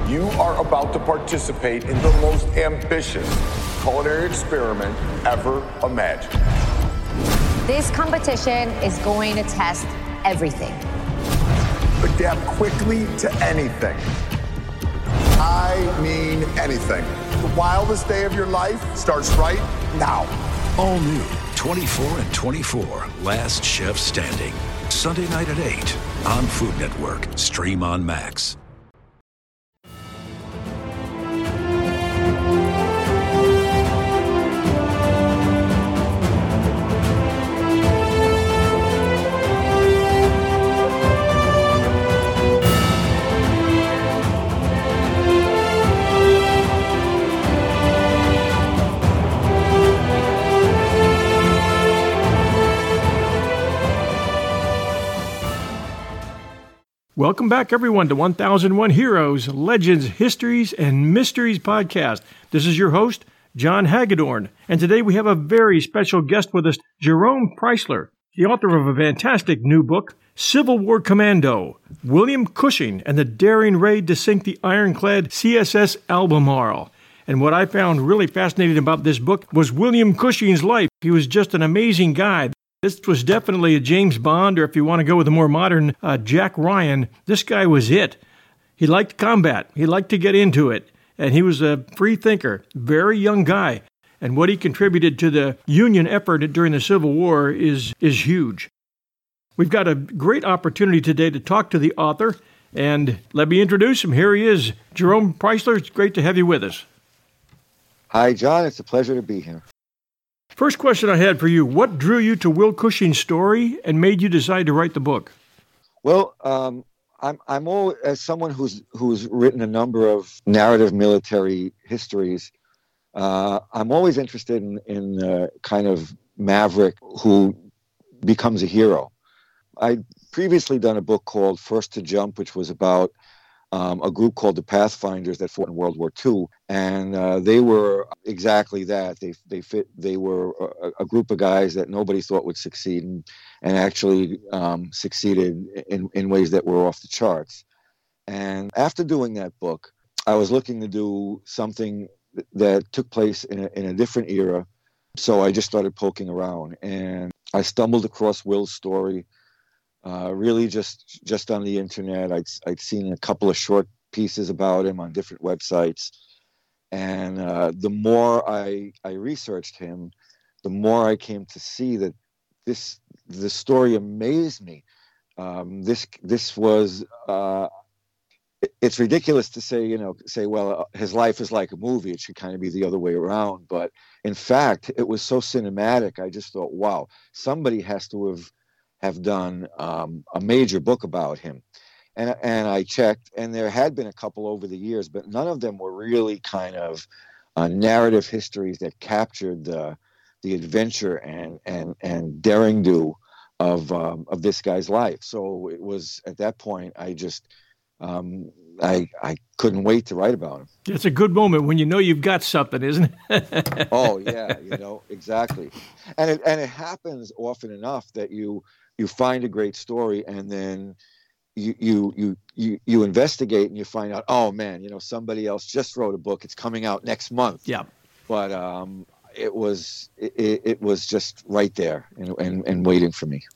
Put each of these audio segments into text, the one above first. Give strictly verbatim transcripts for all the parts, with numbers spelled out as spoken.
You are about to participate in the most ambitious culinary experiment ever imagined. This competition is going to test everything. Adapt quickly to anything. I mean anything. The wildest day of your life starts right now. All new twenty-four and twenty-four, Last Chef Standing. Sunday night at eight on Food Network. Stream on Max. Welcome back, everyone, to one thousand one Heroes, Legends, Histories, and Mysteries podcast. This is your host, John Hagedorn, and today we have a very special guest with us, Jerome Preisler, the author of a fantastic new book, Civil War Commando, William Cushing and the Daring Raid to Sink the Ironclad C S S Albemarle. And what I found really fascinating about this book was William Cushing's life. He was just an amazing guy. This was definitely a James Bond, or if you want to go with a more modern uh, Jack Ryan, this guy was it. He liked combat. He liked to get into it. And he was a free thinker, very young guy. And what he contributed to the Union effort during the Civil War is, is huge. We've got a great opportunity today to talk to the author. And let me introduce him. Here he is, Jerome Preisler. It's great to have you with us. Hi, John. It's a pleasure to be here. First question I had for you, what drew you to Will Cushing's story and made you decide to write the book? Well, um, I'm I'm all, as someone who's who's written a number of narrative military histories, uh, I'm always interested in, in uh, kind of maverick who becomes a hero. I'd previously done a book called First to Jump, which was about Um, a group called the Pathfinders that fought in World War Two, and uh, they were exactly that. They they fit. They were a, a group of guys that nobody thought would succeed, and and actually um, succeeded in in ways that were off the charts. And after doing that book, I was looking to do something that took place in a, in a different era. So I just started poking around, and I stumbled across Will's story. Uh, really just just on the internet. I'd, I'd seen a couple of short pieces about him on different websites. And uh, the more I, I researched him, the more I came to see that this the story amazed me. Um, this this was, uh, it, it's ridiculous to say, you know, say, well, uh, his life is like a movie. It should kind of be the other way around. But in fact, it was so cinematic. I just thought, wow, somebody has to have have done um, a major book about him. And and I checked, and there had been a couple over the years, but none of them were really kind of uh, narrative histories that captured the the adventure and and and daring do of um, of this guy's life. So it was at that point I just um, I I couldn't wait to write about him. It's a good moment when you know you've got something, isn't it? Oh yeah, you know exactly, and it and it happens often enough that you. You find a great story, and then you, you you you you investigate, and you find out, oh man, you know somebody else just wrote a book. It's coming out next month. Yeah, but um, it was it, it was just right there and, and and waiting for me.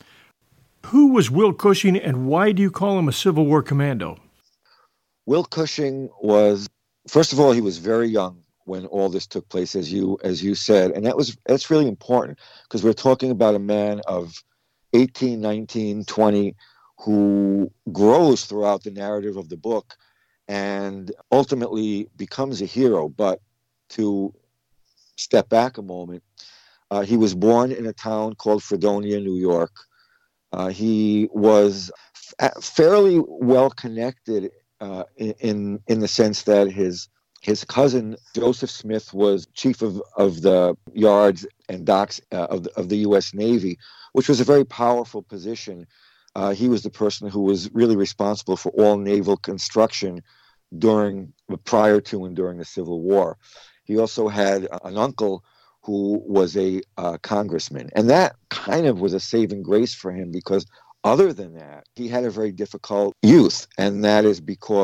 Who was Will Cushing, and why do you call him a Civil War commando? Will Cushing was, first of all, he was very young when all this took place, as you as you said, and that was that's really important because we're talking about a man of eighteen, nineteen, twenty, who grows throughout the narrative of the book and ultimately becomes a hero. But to step back a moment, uh, he was born in a town called Fredonia, New York. Uh, he was f- fairly well connected uh, in in the sense that his his cousin Joseph Smith was chief of, of the yards and docks uh, of the, of the U S Navy, which was a very powerful position. Uh, he was the person who was really responsible for all naval construction during, prior to and during the Civil War. He also had an uncle who was a uh, congressman. And that kind of was a saving grace for him because other than that, he had a very difficult youth. And that is because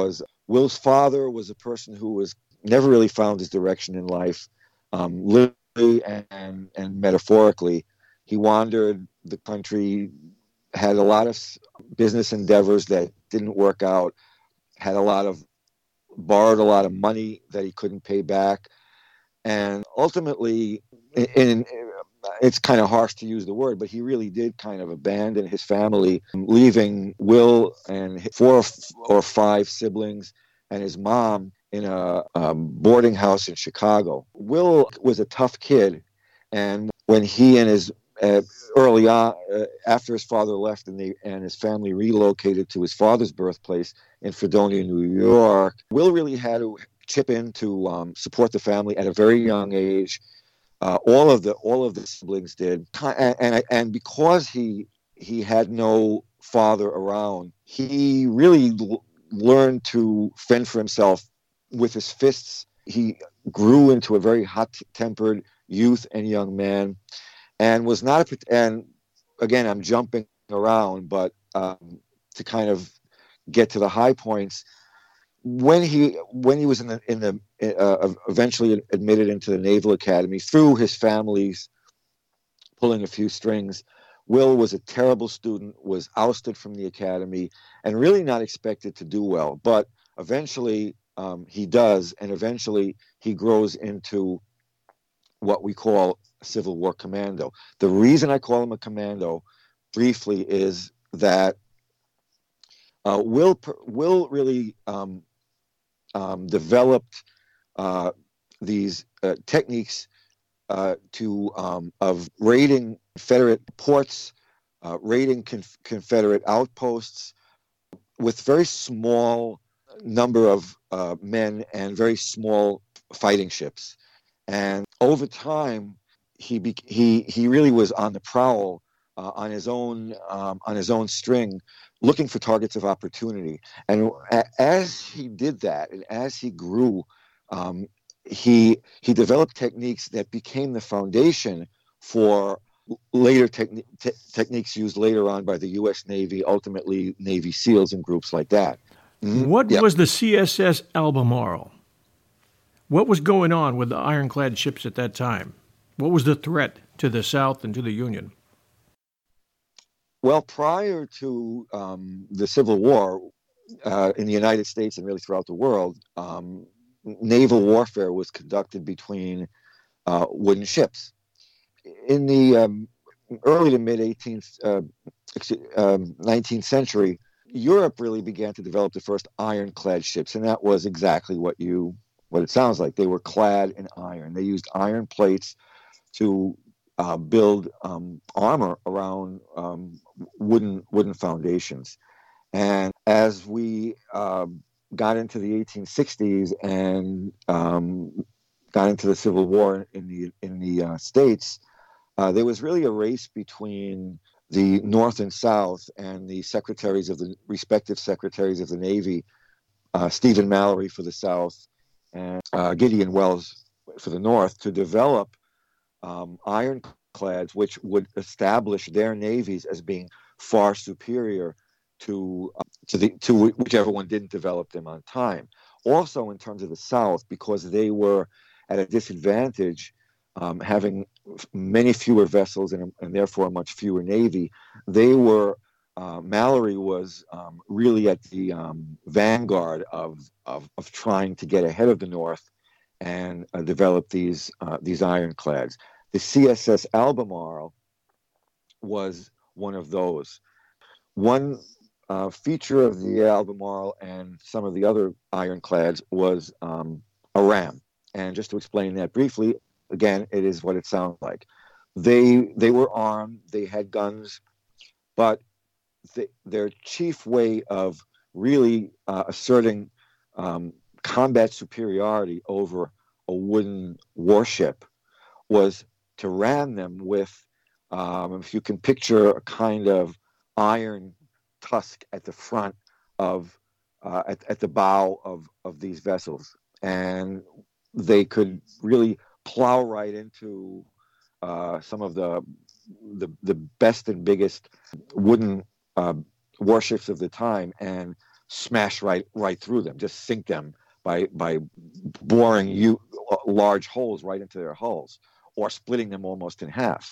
Will's father was a person who was never really found his direction in life, um, literally and, and metaphorically. He wandered the country, had a lot of business endeavors that didn't work out, had a lot of, borrowed a lot of money that he couldn't pay back. And ultimately, in, in, it's kind of harsh to use the word, but he really did kind of abandon his family, leaving Will and four or five siblings and his mom in a um, boarding house in Chicago. Will was a tough kid, and when he and his uh, early on, uh, after his father left and, they, and his family relocated to his father's birthplace in Fredonia, New York, Will really had to chip in to um, support the family at a very young age. Uh, all of the all of the siblings did, and, and and because he he had no father around, he really l- learned to fend for himself with his fists. He grew into a very hot-tempered youth and young man, and was not a. And again, I'm jumping around, but um, to kind of get to the high points. When he when he was in the in the uh, eventually admitted into the Naval Academy through his family's pulling a few strings, Will was a terrible student, was ousted from the academy, and really not expected to do well. But eventually um, he does, and eventually he grows into what we call a Civil War commando. The reason I call him a commando, briefly, is that uh, Will Will really. Um, Um, developed uh, these uh, techniques uh, to um, of raiding Confederate ports, uh, raiding conf- Confederate outposts with very small number of uh, men and very small fighting ships. And over time, he be- he he really was on the prowl, uh, on his own um, on his own string, looking for targets of opportunity. And as he did that, and as he grew, um, he he developed techniques that became the foundation for later techni- te- techniques used later on by the U S Navy, ultimately Navy SEALs and groups like that. Mm-hmm. What yeah. was the C S S Albemarle? What was going on with the ironclad ships at that time? What was the threat to the South and to the Union? Well, prior to um, the Civil War uh, in the United States and really throughout the world, um, naval warfare was conducted between uh, wooden ships. In the um, early to mid eighteenth, uh, um, nineteenth century, Europe really began to develop the first ironclad ships, and that was exactly what you what it sounds like. They were clad in iron. They used iron plates to Uh, build um, armor around um, wooden wooden foundations. And as we uh, got into the eighteen sixties and um, got into the Civil War in the in the uh, States, uh, there was really a race between the North and South and the secretaries of the respective secretaries of the Navy, uh, Stephen Mallory for the South and uh, Gideon Welles for the North, to develop Um, ironclads, which would establish their navies as being far superior to uh, to the to whichever one didn't develop them on time. Also, in terms of the South, because they were at a disadvantage, um, having many fewer vessels and, and therefore a much fewer navy, they were uh, Mallory was um, really at the um, vanguard of, of of trying to get ahead of the North and uh, develop these uh, these ironclads. The C S S Albemarle was one of those. One uh, feature of the Albemarle and some of the other ironclads was um, a ram. And just to explain that briefly, again, it is what it sounds like. They they were armed, they had guns, but the, their chief way of really uh, asserting um, combat superiority over a wooden warship was to ram them with, um, if you can picture a kind of iron tusk at the front of, uh, at, at the bow of, of these vessels. And they could really plow right into uh, some of the, the, the best and biggest wooden uh, warships of the time and smash right right through them, just sink them by by boring you large holes right into their hulls, or splitting them almost in half.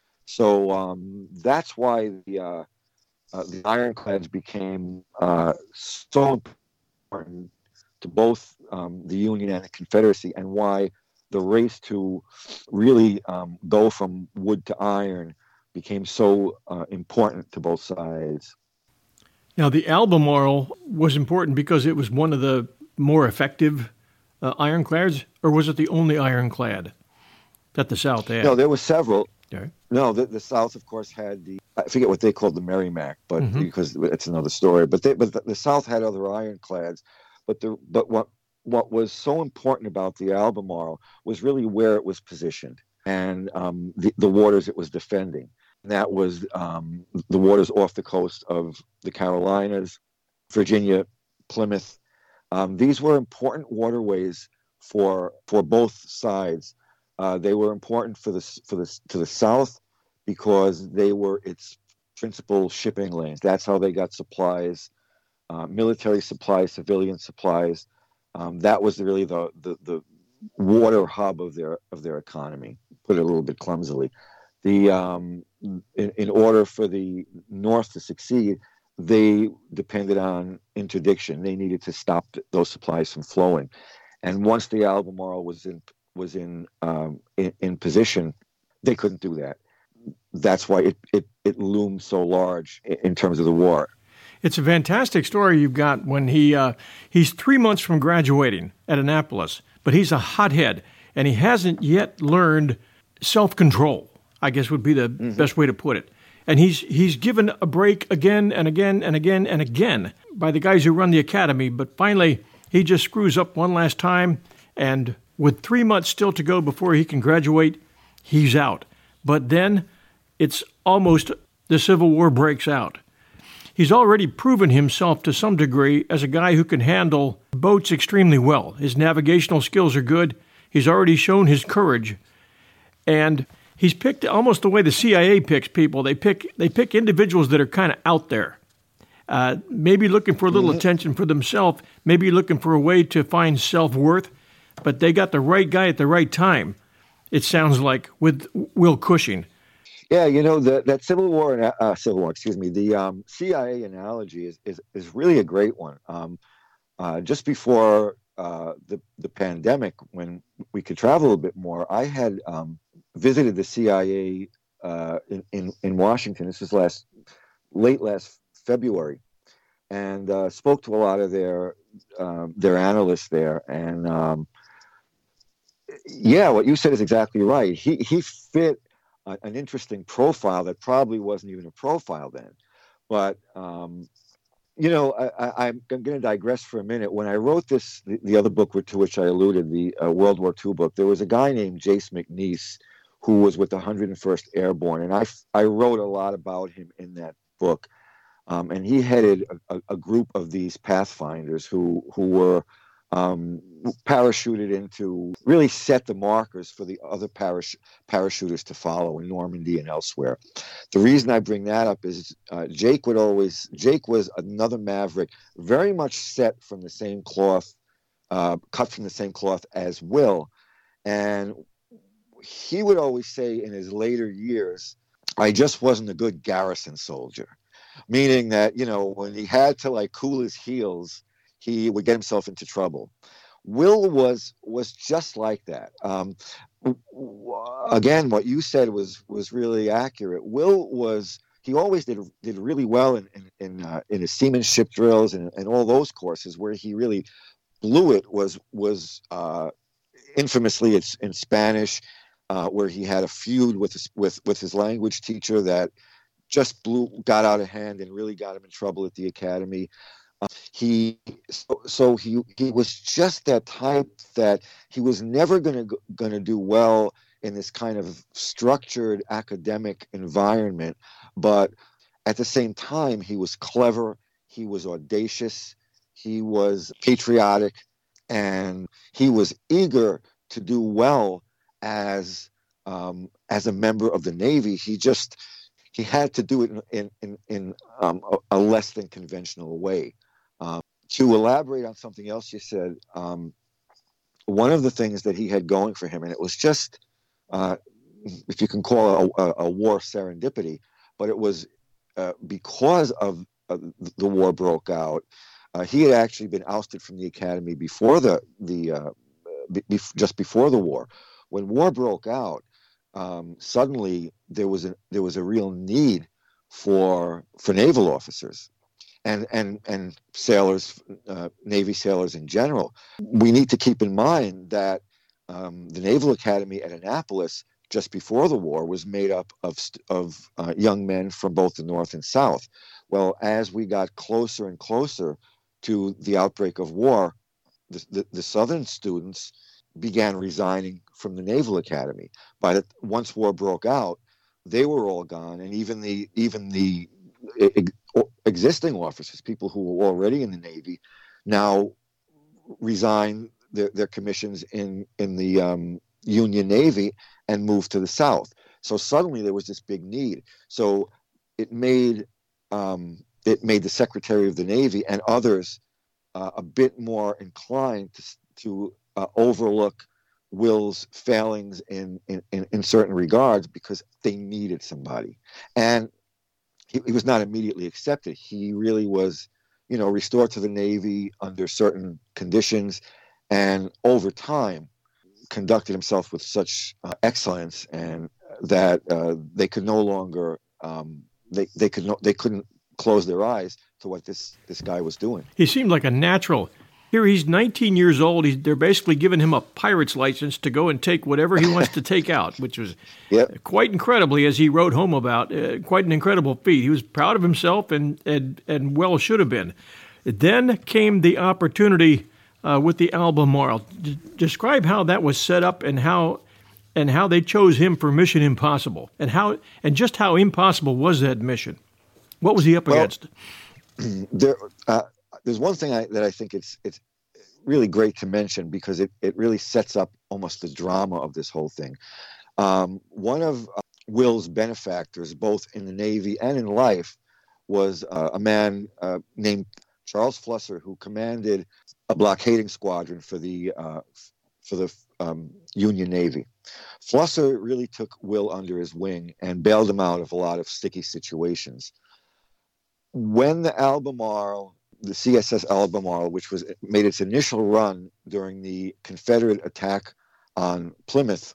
So um, that's why the uh, uh, the ironclads became uh, so important to both um, the Union and the Confederacy, and why the race to really um, go from wood to iron became so uh, important to both sides. Now, the Albemarle was important because it was one of the more effective uh, ironclads, or was it the only ironclad that the South had? No, there were several. Okay. No, the, the South, of course, had the, I forget what they called the Merrimack, but Mm-hmm. because it's another story. But they, but the, the South had other ironclads. But the but what what was so important about the Albemarle was really where it was positioned, and um, the the waters it was defending. And that was um, the waters off the coast of the Carolinas, Virginia, Plymouth. Um, these were important waterways for for both sides. Uh, they were important for the for the to the South because they were its principal shipping lanes. That's how they got supplies, uh, military supplies, civilian supplies. Um, that was really the, the the water hub of their of their economy. Put it a little bit clumsily. The um, in, in order for the North to succeed, they depended on interdiction. They needed to stop those supplies from flowing. And once the Albemarle was in was in um, in, in position, they couldn't do that. That's why it, it, it loomed so large in, in terms of the war. It's a fantastic story you've got when he uh, he's three months from graduating at Annapolis, but he's a hothead, and he hasn't yet learned self-control, I guess would be the mm-hmm. best way to put it. And he's he's given a break again and again and again and again by the guys who run the academy, but finally he just screws up one last time, and with three months still to go before he can graduate, he's out. But then it's almost the Civil War breaks out. He's already proven himself to some degree as a guy who can handle boats extremely well. His navigational skills are good. He's already shown his courage. And he's picked almost the way the C I A picks people. They pick they pick individuals that are kind of out there, uh, maybe looking for a little mm-hmm. attention for themselves, maybe looking for a way to find self-worth, but they got the right guy at the right time, it sounds like, with Will Cushing. Yeah, you know, the, that Civil War, uh, Civil War, excuse me, the um, C I A analogy is, is, is really a great one. Um, uh, just before uh, the, the pandemic, when we could travel a bit more, I had um, visited the C I A uh, in, in, in Washington. This was last, late last February, and uh, spoke to a lot of their, um, their analysts there. And um, yeah, what you said is exactly right. He, he fit an interesting profile that probably wasn't even a profile then. But, um, you know, I, I, I'm going to digress for a minute. When I wrote this, the, the other book to which I alluded, the uh, World War Two book, there was a guy named Jace McNeese who was with the one hundred first Airborne. And I, I wrote a lot about him in that book. Um, and he headed a, a group of these pathfinders who, who were Um, parachuted into, really set the markers for the other parach- parachuters to follow in Normandy and elsewhere. The reason I bring that up is uh, Jake would always, Jake was another maverick, very much set from the same cloth, uh, cut from the same cloth as Will. And he would always say in his later years, I just wasn't a good garrison soldier. Meaning that, you know, when he had to like cool his heels, he would get himself into trouble. Will was was just like that. Um, again, what you said was was really accurate. Will was he always did did really well in in in, uh, in his seamanship drills and, and all those courses. Where he really blew it was was uh, infamously it's in Spanish, uh, where he had a feud with his, with with his language teacher that just blew got out of hand and really got him in trouble at the academy. Uh, he so, so he he was just that type that he was never going to going to do well in this kind of structured academic environment, but at the same time he was clever, he was audacious, he was patriotic, and he was eager to do well as um, as a member of the Navy. He just he had to do it in in in, in um, a, a less than conventional way. Um, to elaborate on something else you said, um, one of the things that he had going for him, and it was just, uh, if you can call it a, a, a war serendipity, but it was uh, because of uh, the war broke out. Uh, he had actually been ousted from the academy before the the uh, be, be, just before the war. When war broke out, um, suddenly there was a there was a real need for for naval officers and and and sailors, uh, Navy sailors in general. We need to keep in mind that um, the Naval Academy at Annapolis, just before the war, was made up of of uh, young men from both the North and South. Well, as we got closer and closer to the outbreak of war, the, the, the Southern students began resigning from the Naval Academy. By the once war broke out, they were all gone, and even the even the ex, existing officers, people who were already in the Navy, now resign their, their commissions in in the um, Union Navy and moved to the South. So suddenly there was this big need. So it made um, it made the Secretary of the Navy and others uh, a bit more inclined to to uh, overlook Will's failings in, in, in, in certain regards because they needed somebody. And he, he was not immediately accepted. He really was, you know, restored to the Navy under certain conditions, and over time conducted himself with such uh, excellence and that uh, they could no longer um, they they could no, they couldn't close their eyes to what this this guy was doing. He seemed like a natural. Here he's nineteen years old. He's, they're basically giving him a pirate's license to go and take whatever he wants to take out, which was yep. quite incredibly, as he wrote home about, uh, quite an incredible feat. He was proud of himself and and, and well should have been. Then came the opportunity uh, with the Albemarle. D- describe how that was set up and how and how they chose him for Mission Impossible, and how and just how impossible was that mission? What was he up well, against? There, uh, there's one thing I, that I think it's it's really great to mention because it, it really sets up almost the drama of this whole thing. Um, one of uh, Will's benefactors, both in the Navy and in life, was uh, a man uh, named Charles Flusser, who commanded a blockading squadron for the uh, for the um, Union Navy. Flusser really took Will under his wing and bailed him out of a lot of sticky situations. When the Albemarle, the C S S Albemarle, which was made its initial run during the Confederate attack on Plymouth,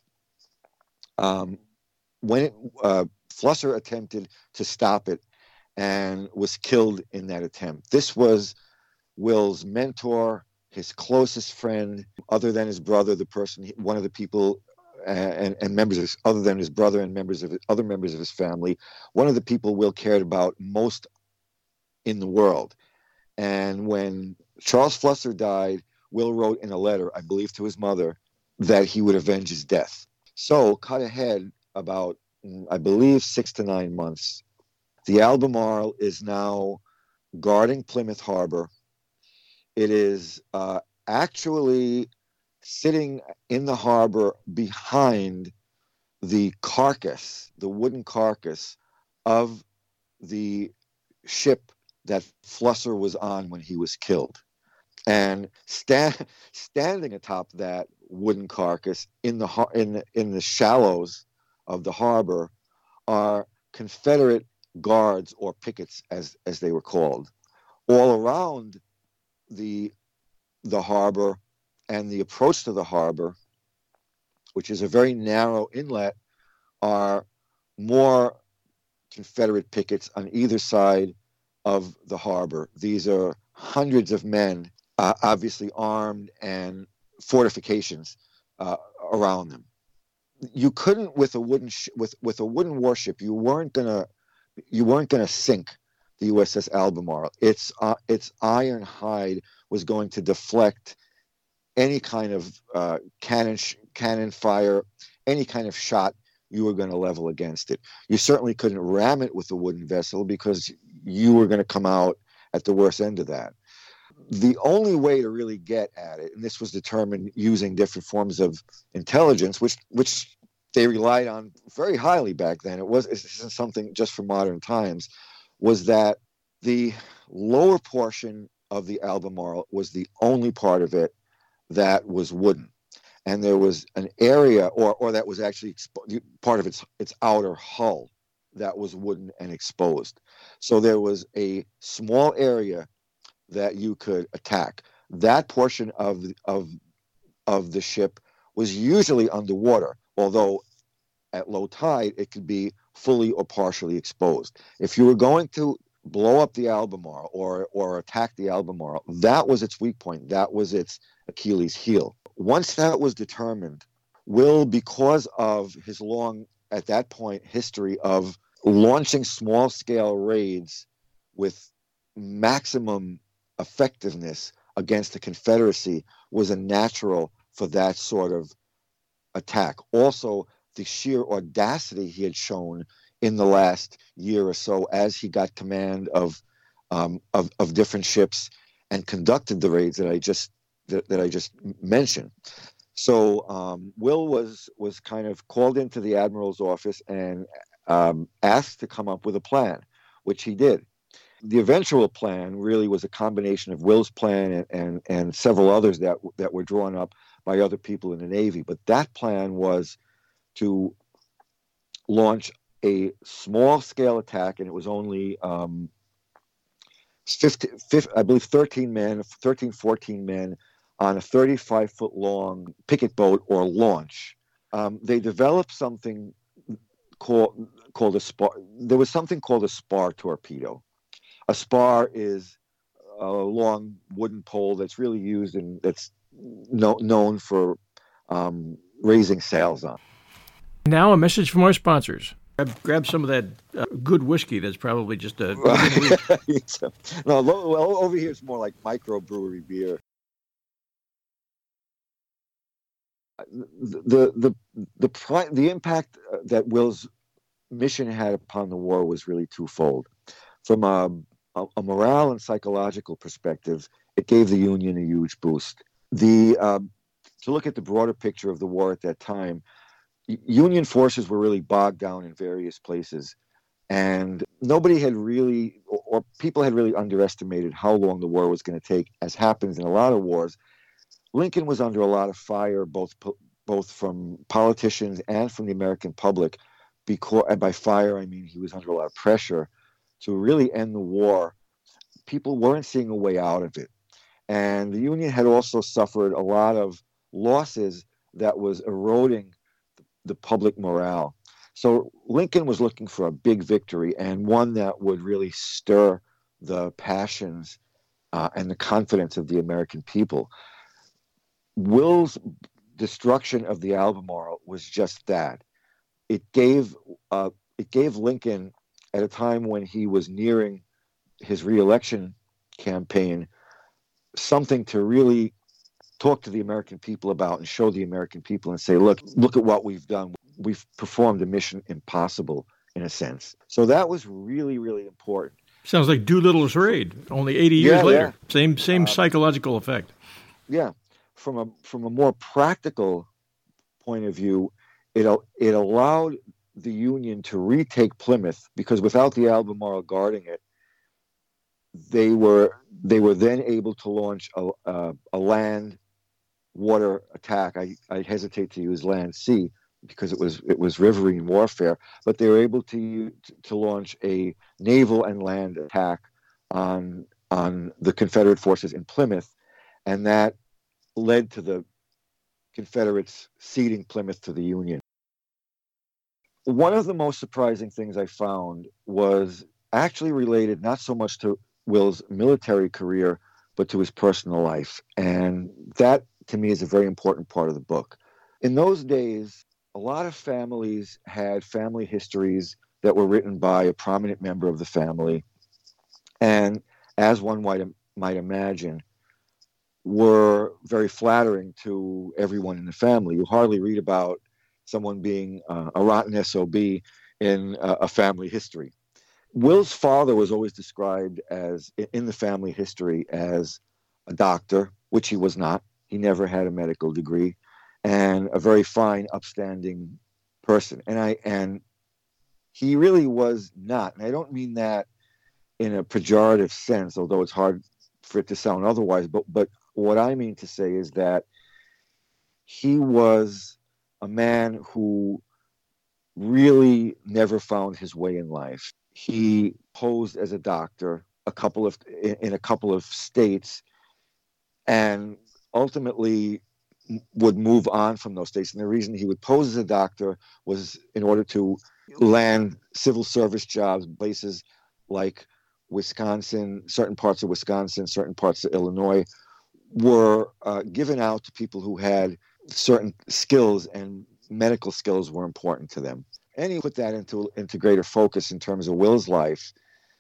um, when it, uh, Flusser attempted to stop it and was killed in that attempt. This was Will's mentor, his closest friend, other than his brother, the person, one of the people uh, and, and members of his, other than his brother and members of his, other members of his family, one of the people Will cared about most in the world. And when Charles Flusser died, Will wrote in a letter, I believe to his mother, that he would avenge his death. So cut ahead about, I believe, six to nine months. The Albemarle is now guarding Plymouth Harbor. It is uh, actually sitting in the harbor behind the carcass, the wooden carcass of the ship that Flusser was on when he was killed. And sta- standing atop that wooden carcass in the har- in the, in the shallows of the harbor are Confederate guards, or pickets as as they were called. All around the the harbor and the approach to the harbor, which is a very narrow inlet, are more Confederate pickets on either side of the harbor. These are hundreds of men, uh, obviously armed, and fortifications uh, around them. You couldn't, with a wooden sh- with with a wooden warship, you weren't gonna you weren't gonna sink the U S S Albemarle. Its uh, its iron hide was going to deflect any kind of uh, cannon sh- cannon fire, any kind of shot you were going to level against it. You certainly couldn't ram it with a wooden vessel because you were going to come out at the worst end of that. The only way to really get at it, and this was determined using different forms of intelligence, which which they relied on very highly back then. It was this isn't something just for modern times, was that the lower portion of the Albemarle was the only part of it that was wooden. And there was an area, or or that was actually expo- part of its its outer hull that was wooden and exposed. So there was a small area that you could attack. That portion of of of the ship was usually underwater, although at low tide it could be fully or partially exposed. If you were going to blow up the Albemarle or or attack the Albemarle, that was its weak point. That was its Achilles heel. Once that was determined, Will, because of his long, at that point, history of launching small-scale raids with maximum effectiveness against the Confederacy, was a natural for that sort of attack. Also, the sheer audacity he had shown in the last year or so as he got command of um, of, of different ships and conducted the raids that I just that, that I just mentioned. So um, Will was was kind of called into the admiral's office and um, asked to come up with a plan, which he did. The eventual plan really was a combination of Will's plan and, and, and several others that that were drawn up by other people in the Navy. But that plan was to launch a small-scale attack, and it was only um, fifty, fifty, I believe thirteen men, thirteen, fourteen men on a thirty-five foot long picket boat or launch. Um, they developed something called called a spar. There was something called a spar torpedo. A spar is a long wooden pole that's really used and that's no, known for um, raising sails on. Now a message from our sponsors. Grab, grab some of that uh, good whiskey that's probably just a... no, well, over here it's more like microbrewery beer. The the the the, the impact that Will's mission had upon the war was really twofold. From a, a, a morale and psychological perspective, it gave the Union a huge boost. The uh, to look at the broader picture of the war at that time, Union forces were really bogged down in various places, and nobody had really, or, or people had really underestimated how long the war was going to take, as happens in a lot of wars. Lincoln was under a lot of fire, both both from politicians and from the American public. Because, and by fire, I mean he was under a lot of pressure to really end the war. People weren't seeing a way out of it. And the Union had also suffered a lot of losses that was eroding the public morale. So Lincoln was looking for a big victory, and one that would really stir the passions uh, and the confidence of the American people. Will's destruction of the Albemarle was just that. It gave uh, it gave Lincoln, at a time when he was nearing his reelection campaign, something to really talk to the American people about and show the American people and say, look, look at what we've done. We've performed a mission impossible, in a sense. So that was really, really important. Sounds like Doolittle's raid, only eighty years yeah, later. Yeah. Same same uh, psychological effect. Yeah. From a from a more practical point of view, it it allowed the Union to retake Plymouth, because without the Albemarle guarding it, they were they were then able to launch a a, a land water attack. I, I hesitate to use land sea because it was it was riverine warfare, but they were able to to launch a naval and land attack on on the Confederate forces in Plymouth, and that led to the Confederates ceding Plymouth to the Union. One of the most surprising things I found was actually related not so much to Will's military career, but to his personal life. And that, to me, is a very important part of the book. In those days, a lot of families had family histories that were written by a prominent member of the family. And as one might, might imagine, were very flattering to everyone in the family. You hardly read about someone being uh, a rotten S O B in uh, a family history. Will's father was always described as, in the family history, as a doctor, which he was not. He never had a medical degree, and a very fine, upstanding person. And I and he really was not. And I don't mean that in a pejorative sense, although it's hard for it to sound otherwise. But but what I mean to say is that he was a man who really never found his way in life. He posed as a doctor a couple of in, in a couple of states, and ultimately would move on from those states. And the reason he would pose as a doctor was in order to land civil service jobs, places like Wisconsin, certain parts of Wisconsin, certain parts of Illinois, were uh, given out to people who had certain skills, and medical skills were important to them. And he put that into, into greater focus in terms of Will's life.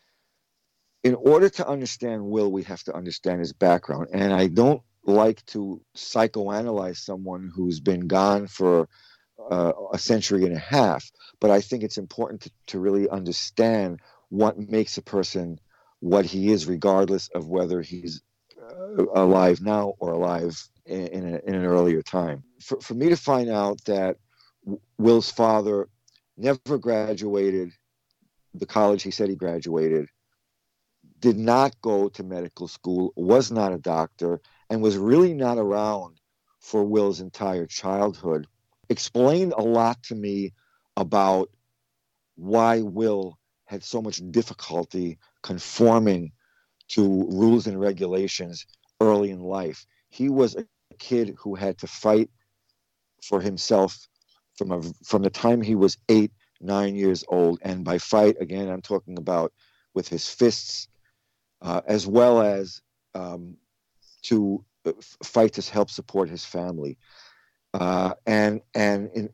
In order to understand Will, we have to understand his background. And I don't like to psychoanalyze someone who's been gone for uh, a century and a half, but I think it's important to, to really understand what makes a person what he is, regardless of whether he's uh, alive now or alive in, in, a, in an earlier time. For, for me to find out that Will's father never graduated the college he said he graduated, did not go to medical school, was not a doctor, and was really not around for Will's entire childhood, explained a lot to me about why Will had so much difficulty conforming to rules and regulations early in life. He was a kid who had to fight for himself from a, from the time he was eight, nine years old. And by fight, again, I'm talking about with his fists, uh, as well as um, to fight to help support his family. Uh, and and in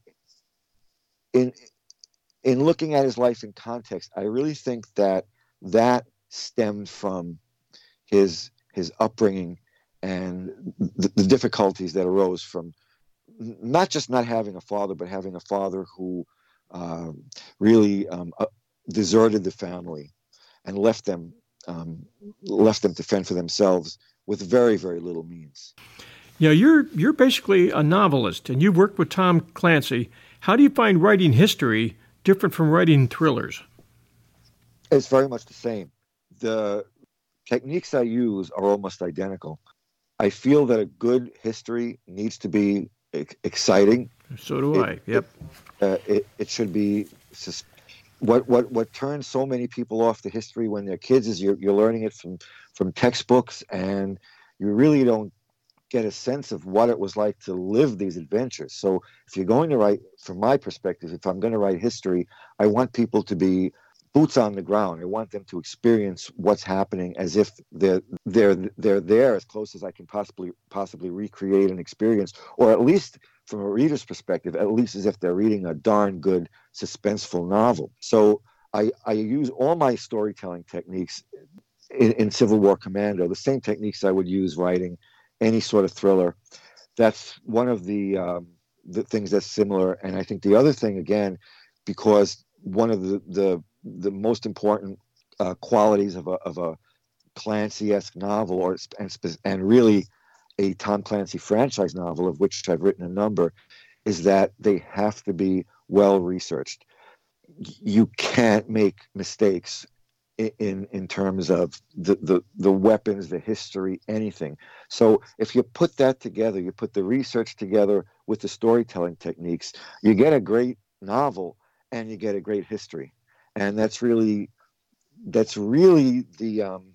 in in looking at his life in context, I really think that that stemmed from his his upbringing and the, the difficulties that arose from not just not having a father, but having a father who uh, really um, uh, deserted the family and left them um, left them to fend for themselves with very, very little means. Yeah, you're you're basically a novelist, and you've worked with Tom Clancy. How do you find writing history different from writing thrillers? It's very much the same. The techniques I use are almost identical. I feel that a good history needs to be exciting. So do I. It, yep. It, uh, it, it should be. What what what turns so many people off the history when they're kids is you're you're learning it from from textbooks, and you really don't get a sense of what it was like to live these adventures. So if you're going to write, from my perspective, if I'm going to write history, I want people to be boots on the ground. I want them to experience what's happening as if they're they're they're there as close as I can possibly possibly recreate an experience, or at least from a reader's perspective, at least as if they're reading a darn good suspenseful novel. So I, I use all my storytelling techniques in, in Civil War Commando, the same techniques I would use writing any sort of thriller. That's one of the um, the things that's similar. And I think the other thing, again, because one of the the, the most important uh, qualities of a of a Clancy-esque novel, or and, and really a Tom Clancy franchise novel, of which I've written a number, is that they have to be well researched. You can't make mistakes in in, in terms of the, the, the weapons, the history, anything. So if you put that together, you put the research together with the storytelling techniques, you get a great novel and you get a great history. And that's really that's really the um,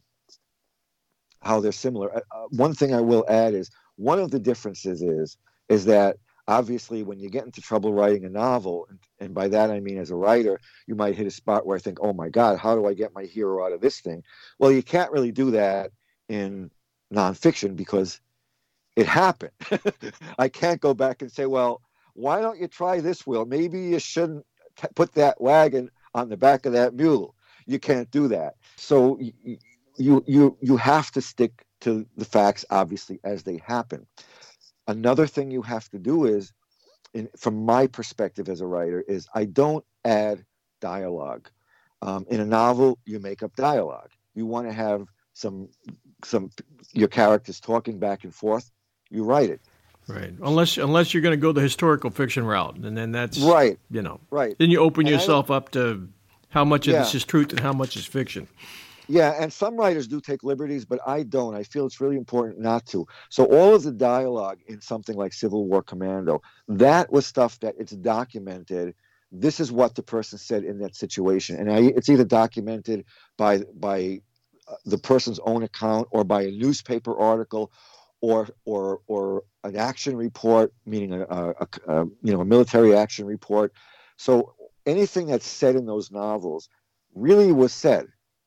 how they're similar. Uh, one thing I will add is one of the differences is is that obviously when you get into trouble writing a novel, and, and by that I mean as a writer, you might hit a spot where I think, oh my God, how do I get my hero out of this thing? Well, you can't really do that in nonfiction because it happened. I can't go back and say, well, why don't you try this, Will? Maybe you shouldn't t- put that wagon on the back of that mule. You can't do that. So you, you you you have to stick to the facts, obviously, as they happen. Another thing you have to do is, in, from my perspective as a writer, is I don't add dialogue. Um, in a novel, you make up dialogue. You want to have some some your characters talking back and forth. You write it. Right. Unless unless you're going to go the historical fiction route, and then that's right. You know. Right. Then you open and yourself up to how much of yeah. this is truth and how much is fiction. Yeah, and some writers do take liberties, but I don't. I feel it's really important not to. So all of the dialogue in something like Civil War Commando, that was stuff that it's documented. This is what the person said in that situation. And I, it's either documented by by the person's own account or by a newspaper article or or or an action report, meaning a, a, a you know a military action report. So anything that's said in those novels really was said.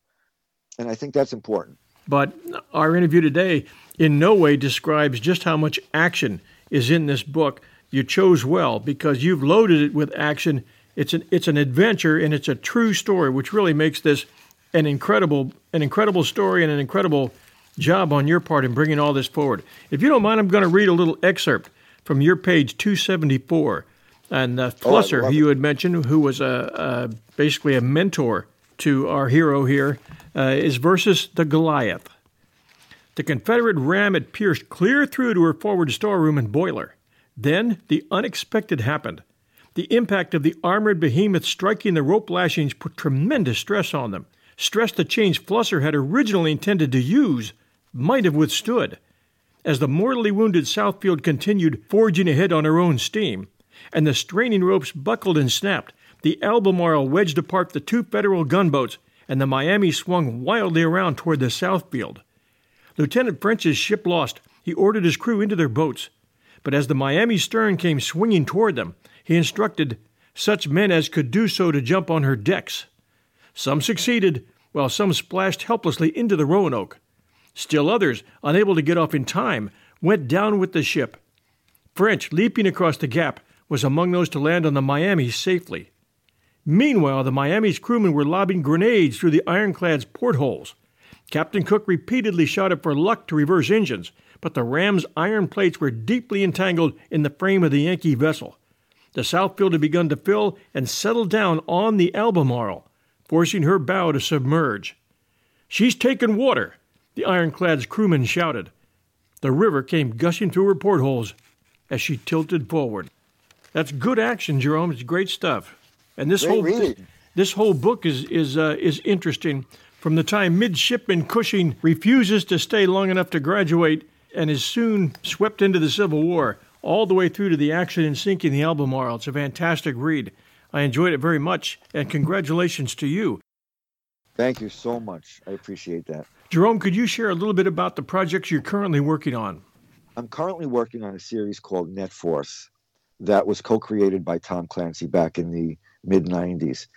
And I think that's important. But our interview today in no way describes just how much action is in this book. You chose well because you've loaded it with action. It's an it's an adventure and it's a true story, which really makes this an incredible an incredible story and an incredible job on your part in bringing all this forward. If you don't mind, I'm going to read a little excerpt from your page two seventy-four. And uh, Flusser, oh, who you had mentioned, who was a, a basically a mentor to our hero here, uh, is versus the Goliath. The Confederate ram had pierced clear through to her forward storeroom and boiler. Then the unexpected happened. The impact of the armored behemoth striking the rope lashings put tremendous stress on them. Stress the chains Flusser had originally intended to use might have withstood. As the mortally wounded Southfield continued forging ahead on her own steam, and the straining ropes buckled and snapped, the Albemarle wedged apart the two Federal gunboats, and the Miami swung wildly around toward the Southfield. Lieutenant French's ship lost, he ordered his crew into their boats. But as the Miami's stern came swinging toward them, he instructed such men as could do so to jump on her decks. Some succeeded, while some splashed helplessly into the Roanoke. Still others, unable to get off in time, went down with the ship. French, leaping across the gap, was among those to land on the Miami safely. Meanwhile, the Miami's crewmen were lobbing grenades through the ironclad's portholes. Captain Cook repeatedly shouted for luck to reverse engines, but the ram's iron plates were deeply entangled in the frame of the Yankee vessel. The Southfield had begun to fill and settle down on the Albemarle, forcing her bow to submerge. "She's taken water," the ironclad's crewmen shouted. The river came gushing through her portholes as she tilted forward. That's good action, Jerome. It's great stuff. And this Great whole reading. this whole book is is uh, is interesting. From the time Midshipman Cushing refuses to stay long enough to graduate and is soon swept into the Civil War, all the way through to the action in sinking the Albemarle. It's a fantastic read. I enjoyed it very much, and congratulations to you. Thank you so much. I appreciate that. Jerome, could you share a little bit about the projects you're currently working on? I'm currently working on a series called Net Force that was co-created by Tom Clancy back in the mid nineties.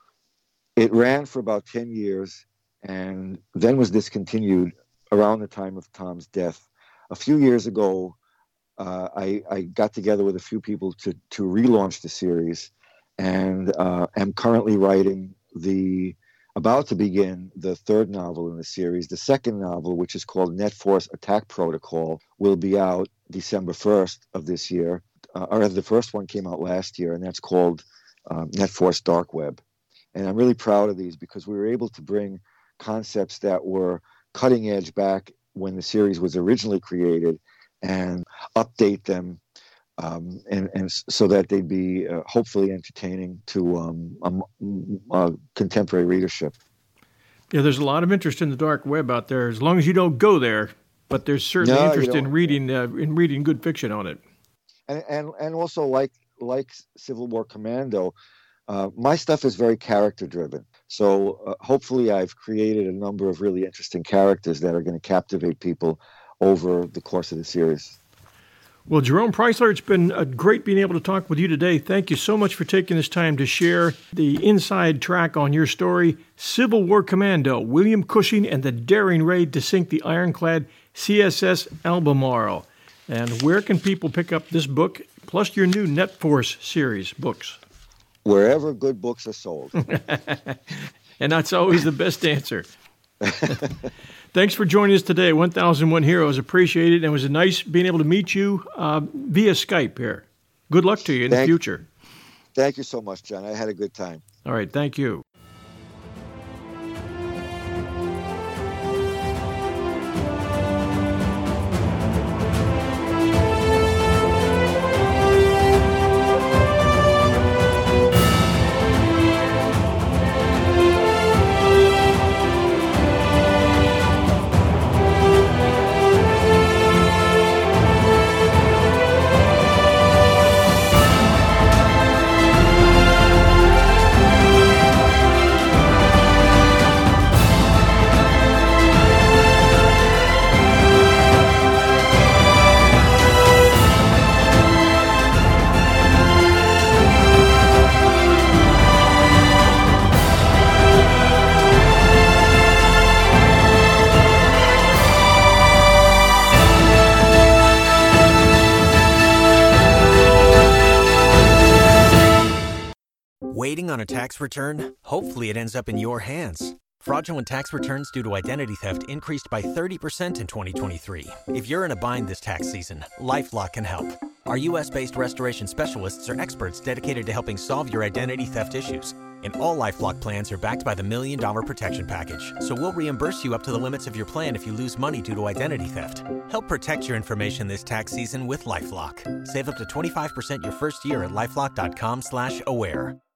It ran for about ten years and then was discontinued around the time of Tom's death. A few years ago, uh, I, I got together with a few people to, to relaunch the series, and uh, am currently writing the, about to begin the third novel in the series. The second novel, which is called Net Force Attack Protocol, will be out December first of this year. Uh, or the first one came out last year, and that's called um, Net Force Dark Web. And I'm really proud of these because we were able to bring concepts that were cutting edge back when the series was originally created and update them um, and, and so that they'd be uh, hopefully entertaining to um, um, uh, contemporary readership. Yeah, there's a lot of interest in the dark web out there, as long as you don't go there. But there's certainly No, interest you in don't. reading uh, in reading good fiction on it. And, and and also like like Civil War Commando, uh, my stuff is very character driven. So uh, hopefully I've created a number of really interesting characters that are going to captivate people over the course of the series. Well, Jerome Preisler, it's been uh, great being able to talk with you today. Thank you so much for taking this time to share the inside track on your story, Civil War Commando, William Cushing and the daring raid to sink the ironclad C S S Albemarle. And where can people pick up this book, plus your new Net Force series books? Wherever good books are sold. And that's always the best answer. Thanks for joining us today, one thousand one Heroes. Appreciate it. And it was nice being able to meet you uh, via Skype here. Good luck to you in Thank, the future. Thank you so much, John. I had a good time. All right. Thank you. Waiting on a tax return? Hopefully it ends up in your hands. Fraudulent tax returns due to identity theft increased by thirty percent in twenty twenty-three. If you're in a bind this tax season, LifeLock can help. Our U S-based restoration specialists are experts dedicated to helping solve your identity theft issues. And all LifeLock plans are backed by the Million Dollar Protection Package. So we'll reimburse you up to the limits of your plan if you lose money due to identity theft. Help protect your information this tax season with LifeLock. Save up to twenty-five percent your first year at LifeLock.com slash aware.